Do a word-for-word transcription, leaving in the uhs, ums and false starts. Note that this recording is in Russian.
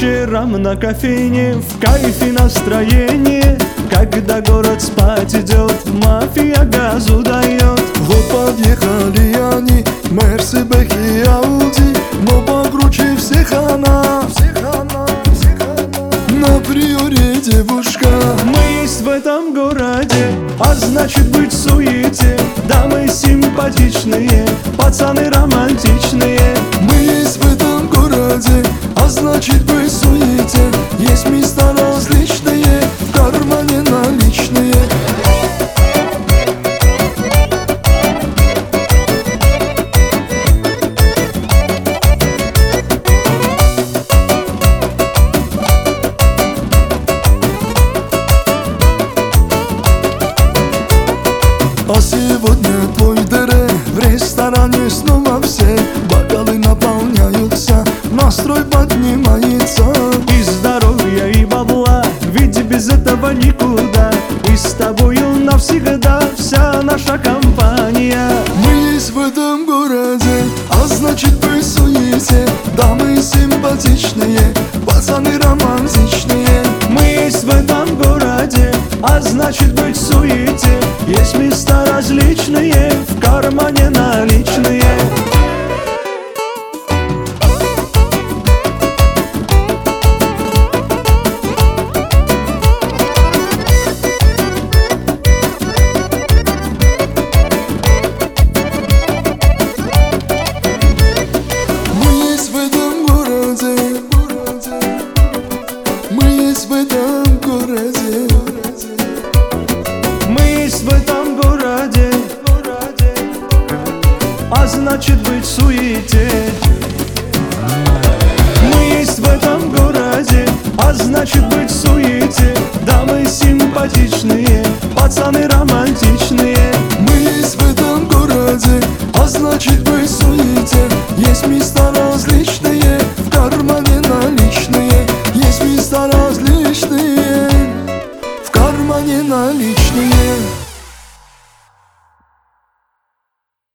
вечерам на кофейне, в кайфе настроение. Когда город спать идет, мафия газу дает. Вот подъехали они, Мерси, Бэхи и Ауди, но покруче всех она, всех она, всех она. На приоре девушка. Мы есть в этом городе, а значит быть в суете. Дамы симпатичные, пацаны романтичные. Мы есть в этом городе, а значит быть в суете. Есть места различные, в кармане наличные. А сегодня твой ДР, в ресторане снова все бокалы наполняются, настрой поднимается. И здоровья, и бабла, ведь без этого никуда. И с тобою навсегда вся наша компания. Мы есть в этом городе, а значит быть в суете. Дамы симпатичные, пацаны романтичные. Мы есть в этом городе, а значит быть в суете. Есть места различные, в кармане наличные. Мы есть в этом городе, мы есть в этом городе. Мы есть в этом городе, а значит быть в суете. Мы есть в этом городе, а значит быть в суете. Дамы симпатичные, пацаны романтичные.